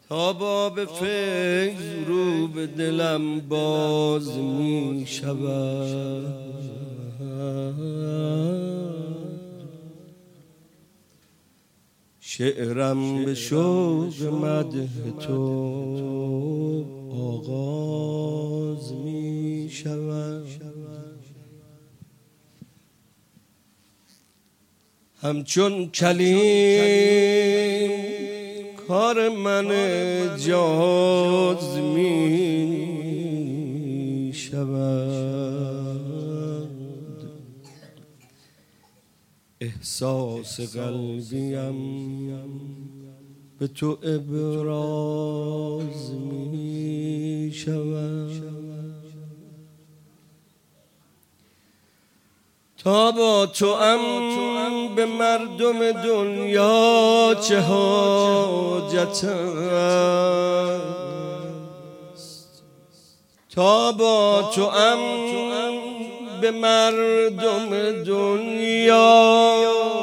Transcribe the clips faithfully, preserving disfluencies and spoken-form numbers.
تا باب فیض رو به دلم باز می شود. شعرم به شوق مدح تو آغاز می شود. همچون کلیم کار من جاز می شود. احساس قلبیم به تو ابراز می شود. تا با تو ام به مردم دنیا چه حاجت است. تا با تو ام به مردم دنیا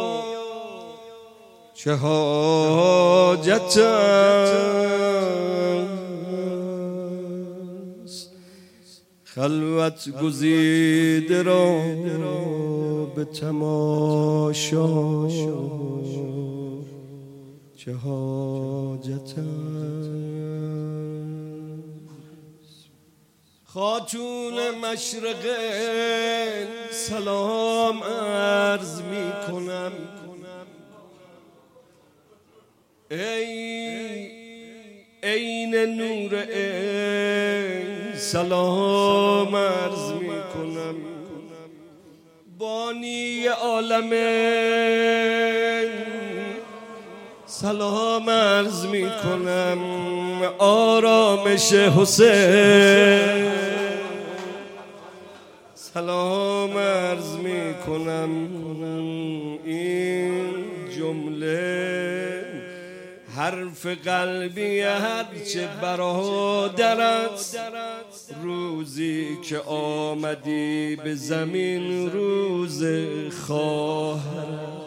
چه حاجت است. خلوت گزیده را به تماشا چه حاجت است. خاتون مشرق سلام عرض می کنم. ای عین نور عین سلام عرض می کنم. بانی عالم سلام عرض می کنم. آرامش حسین سلام عرض می کنم. این جمله حرف قلبی هرچه برادرت روزی که آمدی به زمین روز خواهرت.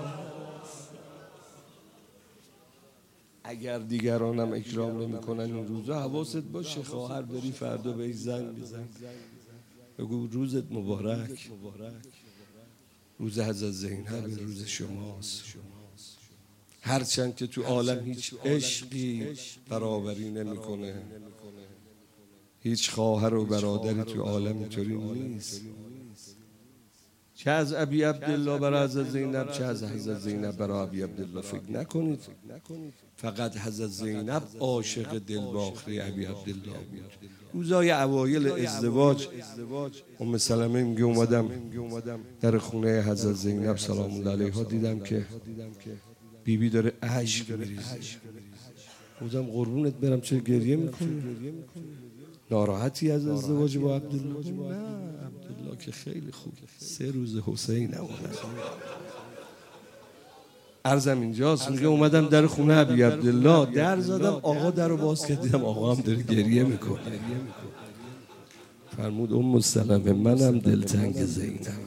اگر دیگرانم اکرام نمی کنن این روزا حواست باشه. خواهر داری فردا به زنگ بزن بگو روزت مبارک. روز حضرت زینب روز شماست. هرچند که تو عالم هیچ عشقی برابری نمیکنه، هیچ خواهر و برادری تو عالم اینطوری نیست. چه از ابی عبدالله برای حضرت زینب، چه از حضرت زینب برای ابی عبدالله. فکر نکنید فقط حضرت زینب عاشق دلباخته ابی عبدالله بود. روزای اوایل ازدواج ام سلمه میگه اومدم در خونه حضرت زینب سلام الله علیها، دیدم که بیبی داره اشک میریزه. بودم قربونت برم چرا گریه میکنی؟ ناراحتی از ازدواج با عبدالله؟ نه عبدالله که خیلی خوب، سه روز حسین نمونه. عرضم اینجاست، میگه اومدم در خونه ابی عبدالله، در زدم، آقا در رو باز کرد، دیدم آقا هم داره گریه میکنه. فرمود ام سلمه منم دلتنگ زینب. این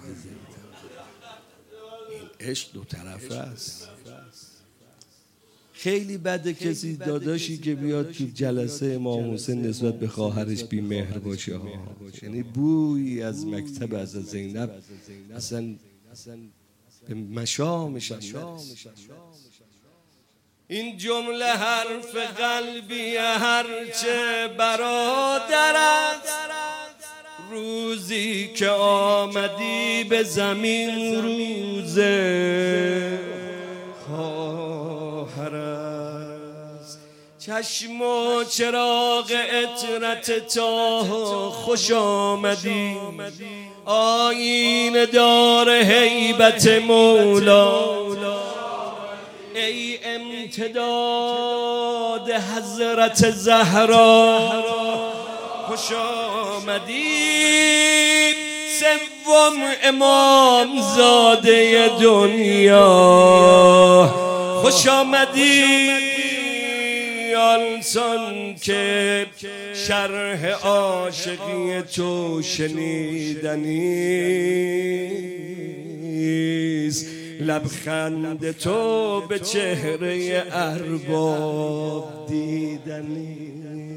عشق دو طرفه است. خیلی بده کسی داداشی که بیاد تو جلسه امام حسین نسبت به خواهرش بی مهر باشه ها. یعنی بویی از مکتب از زینب اصلا به مشامش. این جمله حرف قلبی هرچه برادرت روزی که آمدی به زمین روز خواهر است. چشم و چراغ عطرت تا خوش آمدی، آیین دار هیبت مولا. ای امتداد حضرت زهرا خوش آمدی. سوم امام زاده دنیا خوش آمدی. آنسان که شرح عاشقی تو شنیدنیست، لبخند تو به چهره ارباب دیدنی.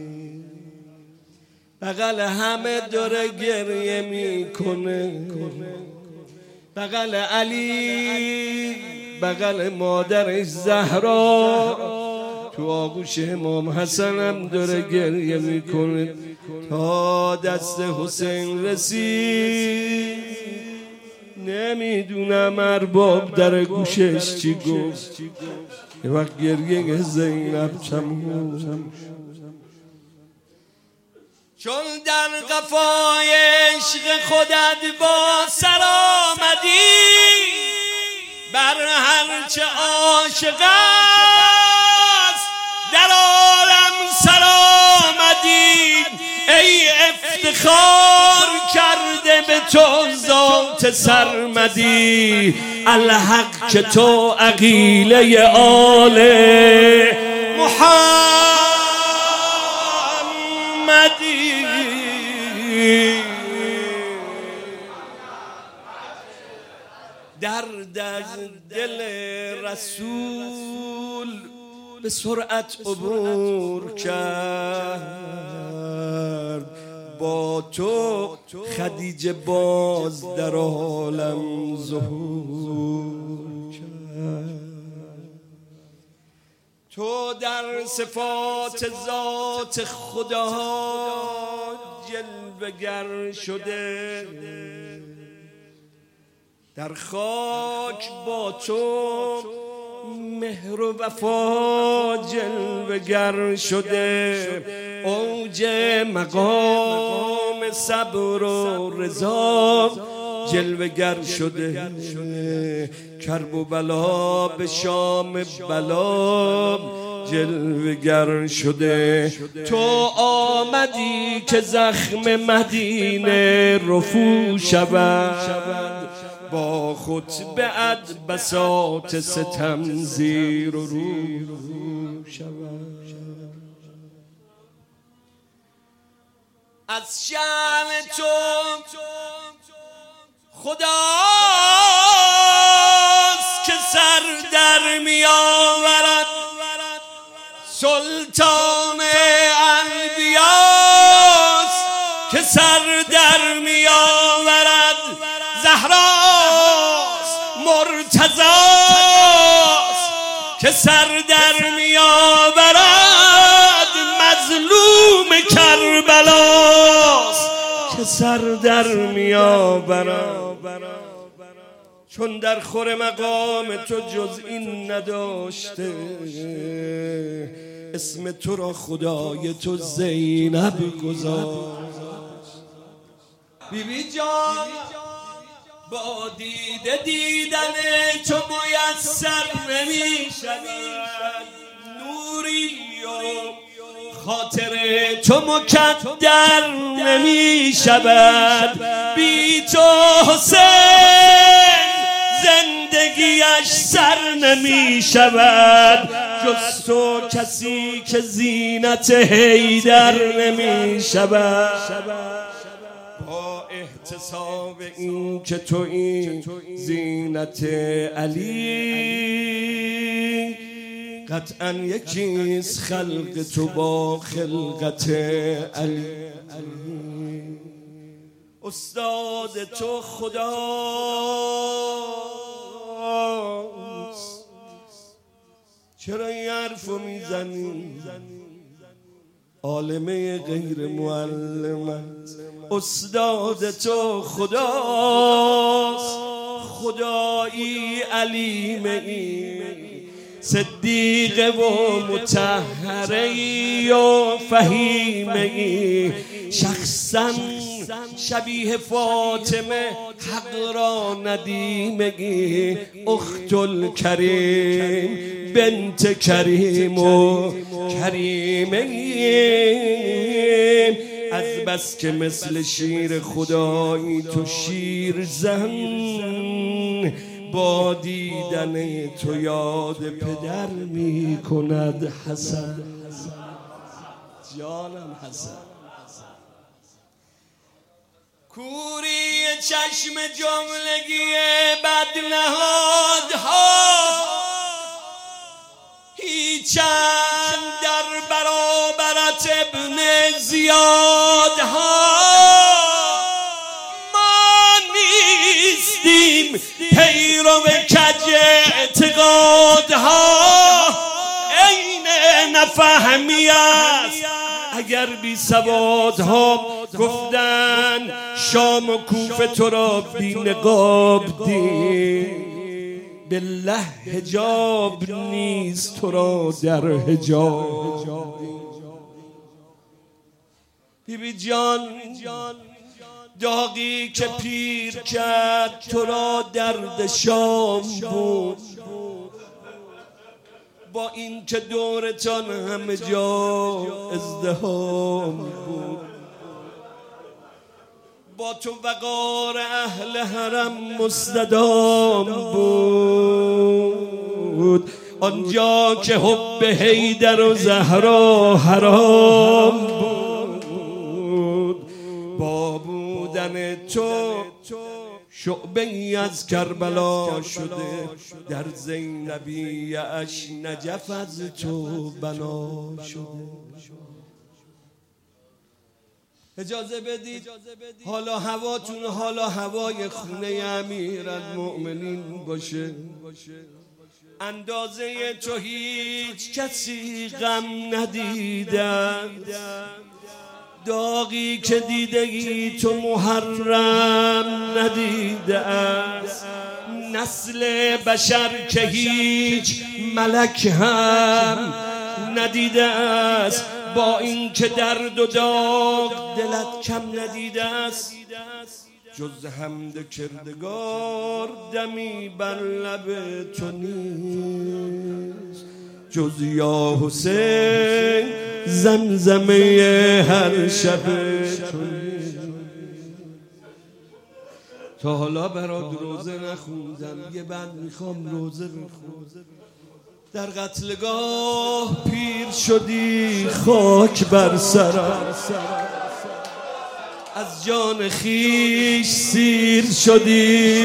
بغل همه داره گریه میکنه، بغل علی، بغل مادرش زهرا، تو آغوش امام حسن هم داره گریه میکنه. تا دست حسین رسید نمیدونم ارباب در گوشش چی گفت. یه وقت گریه زینب تموم، چون در قفای عشق خودت با سر آمدی، بر هرچه عاشق است در عالم سر آمدی. ای افتخار کرده به تو ذات سرمدی، الحق که تو عقیله آل محمدی. درد از دل رسول به سرعت عبور کرد، با تو خدیجه باز در عالم ظهور کرد. تو در صفات ذات خدا جلوه گر شده، در خاک با تو مهر و وفا جلوه گر شده. اوج مقام صبر و رضا جلوه گر شده. کرب و بلا به شام بلا جلوه گر شده. تو آمدی که زخم مدینه رفو شود، با خطبه ات بساط ستم زیر و رو شود. از شأن تو خداست که سر در می آورد، سلطان انبیاست که سر در می آورد، زهراست مرتضاست که سر در می آورد، مظلوم کربلاست که سر در می آورد. چون در خور مقام تو جز این نداشته، اسم تو را خدای تو زینب گذاشت. بی بی جان با دیده دیدن تو میسر نمی شود، نوری و خاطر تو مکدر نمی شود. بی تو حسین زندگیش سر نمی شود، جز تو کسی که زینت حیدر نمی شود. با احتساب این که تو این زینت علی، قطعا یکیست خلق تو با خلقت علی. استاد تو خداست، چرا این حرفو میزنی؟ عالمه غیر معلمت. استاد تو خداست، خدایی علیمه ای، صدیقه و مطهره ای و فهیمه ای، شخصا شبیه فاطمه حق را ندیمگی، اخت الکریم بنت کریم و کریمه. از بس که مثل شیر خدایی تو شیر زن، با دیدن تو یاد پدر می کند حسن. جانم حسن کوری چشم جملگی بدنهادها هیچند در برابرت ابن زیادها ما نیستیم پیرو کج اعتقادها عین نفهمی است اگر بی سوادها گفتن شام و کوفه تو را بی نقاب دید بالله حجاب نیست تو را در حجاب. بی بی جان داغی که پیر کرد تو را درد شام بود با این که دورتان همه جا ازدحام بود با تو وقار اهل حرم مستدام بود آنجا که حب حیدر و زهرا حرام بود با بودن تو شعبه ای از کربلا شده در زینبی اش نجف از تو بنا شده. اجازه بدید حالا هواتون حالا هوای خونه امیرالمؤمنین باشه. اندازه تو هیچ کسی غم ندیدن داغی که دیدگی تو محرم ندیده است نسل بشر که هیچ ملک هم ندیده است با این که درد و داغ دلت کم ندیده است جز حمد کردگار دمی بر لب تو نیست جز یا حسین زمزمه هر شب تو نیست. تا حالا برات روزه نخوندم یه بعد میخوام روزه بخونم. در قتلگاه پیر شدی خاک بر سرم از جان خیش سیر شدی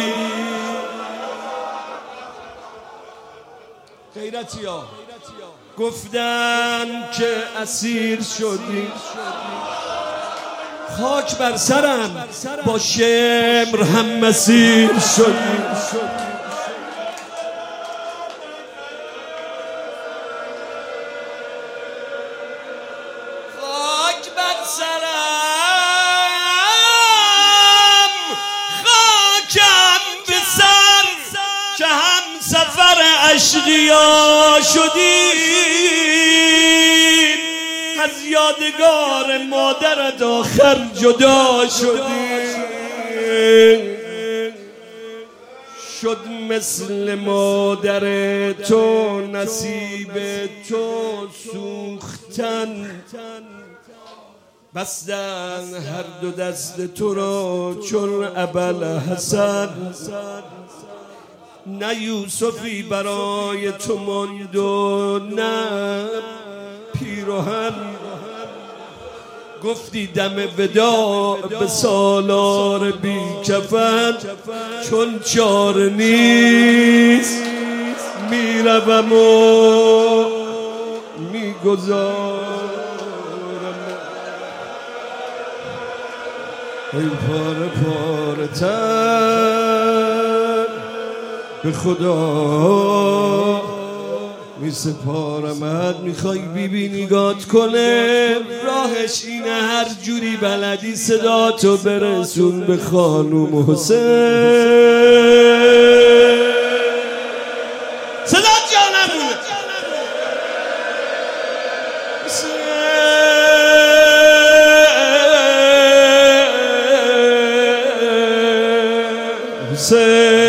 غیرتیا گفتن که اسیر شدی خاک بر سرم با شمر هم مسیر شدی خاک بر سرم خاکم به سر که هم سفر اشقیا شدی از یادگار مادرت آخر جدا شدی شد مثل مادر تو نصیب تو سوختن بستن هر دو دست تو را چون ابوالحسن نه یوسفی برای تو ماند و نه پیراهن گفتی دم وداع به سالار بی کفن چون چاره نیست میروم و میگذارم ای پاره پاره تر به خدا می سپارمت. میخوای بی بی نگات کنه راهش اینه هر جوری بلدی صدا تو برسون به خانوم حسین صدا جانمونه حسین